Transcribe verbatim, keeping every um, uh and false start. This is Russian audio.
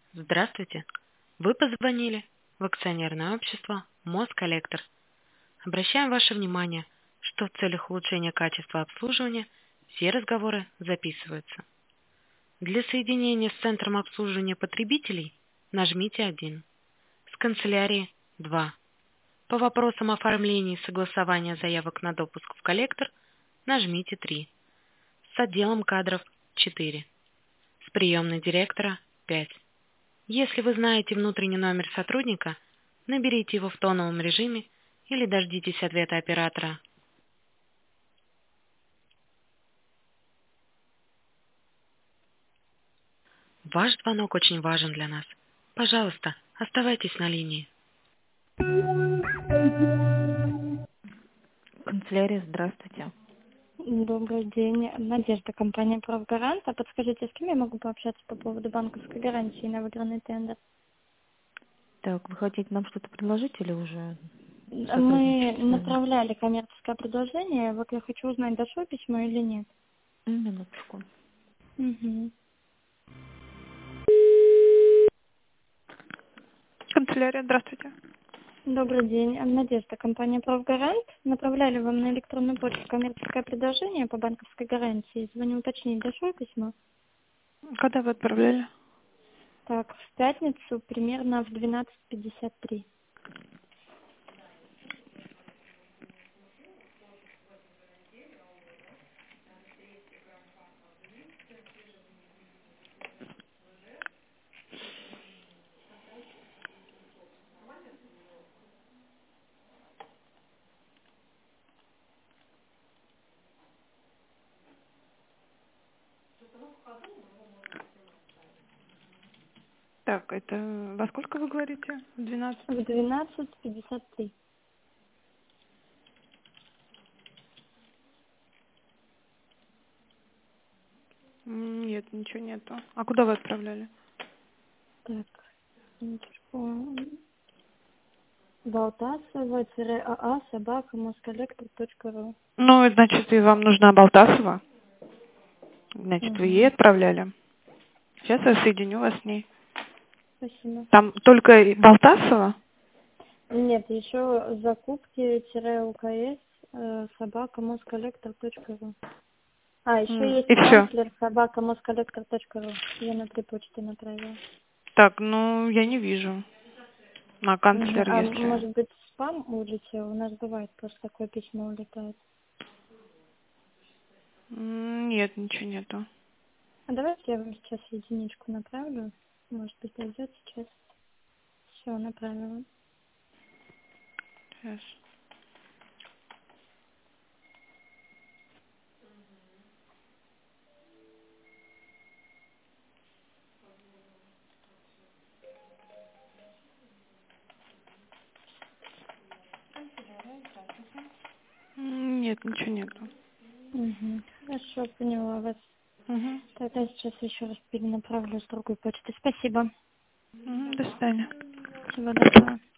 Здравствуйте. Вы позвонили в акционерное общество Москоллектор. Обращаем ваше внимание, что в целях улучшения качества обслуживания все разговоры записываются. Для соединения с центром обслуживания потребителей нажмите один. С канцелярии два. По вопросам оформления и согласования заявок на допуск в коллектор нажмите три. С отделом кадров четыре. С приемной директора пять. Если вы знаете внутренний номер сотрудника, наберите его в тоновом режиме или дождитесь ответа оператора. Ваш звонок очень важен для нас. Пожалуйста, оставайтесь на линии. Канцелярия, здравствуйте. Добрый день. Надежда, компания «Правгарант». А подскажите, с кем я могу пообщаться по поводу банковской гарантии на выигранный тендер? Так, вы хотите нам что-то предложить или уже Мы сотрудничаете с нами? направляли коммерческое предложение. Вот я хочу узнать, дошло письмо или нет. М, Минуточку. Угу. Канцелярия, здравствуйте. Добрый день. Надежда, компания «Правгарант». Направляли вам на электронную почту коммерческое предложение по банковской гарантии. Звоню уточнить, дошло письмо? Когда вы отправляли? Так, в пятницу примерно в двенадцать пятьдесят три. Так, это во сколько вы говорите? Двенадцать. В двенадцать пятьдесят три. М, Нет, ничего нету. А куда вы отправляли? Так, минуточку. Балтасова, АА, собака, москоллектор точка ру. Ну, значит, и вам нужна Балтасова. Значит, вы ей Угу. отправляли. Сейчас я соединю вас с ней. Спасибо. Там только и Балтасова? Нет, еще закупки-УКС, э, собака, москоллектор точка ру. А, еще М, есть И все. канцлер, собака, москоллектор точка ру. Я на три почты направила. Так, ну, я не вижу. На Угу. канцлер, А если... может быть спам улетел? У нас бывает просто такое письмо улетает. М, Нет, ничего нету. А давайте я вам сейчас единичку направлю. Может быть, дойдет сейчас. Все, направила. Сейчас. М, Нет, ничего нету. Угу. Хорошо, поняла вас. Угу. Тогда сейчас еще раз перенаправлю с другой почты. Спасибо. Угу, до свидания. Всего доброго.